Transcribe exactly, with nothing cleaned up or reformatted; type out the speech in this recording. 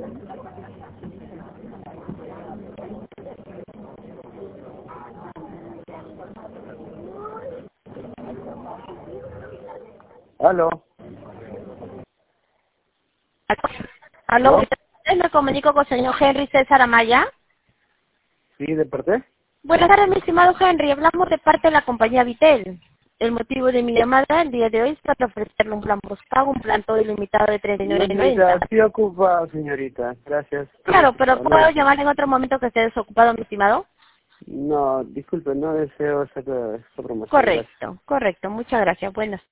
Aló. Aló, ¿Aló? me comunico con el señor Henry César Amaya. Sí, ¿de parte? Buenas tardes, mi estimado Henry. Hablamos de parte de la compañía Vitel. El motivo de mi llamada el día de hoy es para ofrecerle un plan postpago, un plan todo ilimitado de treinta y nueve No, noventa. mira, estoy ocupado, señorita. Gracias. Claro, pero Hasta luego. ¿puedo llamar en otro momento que esté desocupado, mi estimado? No, disculpe, no deseo esa, esa promoción. Gracias. Correcto, correcto. Muchas gracias. Buenas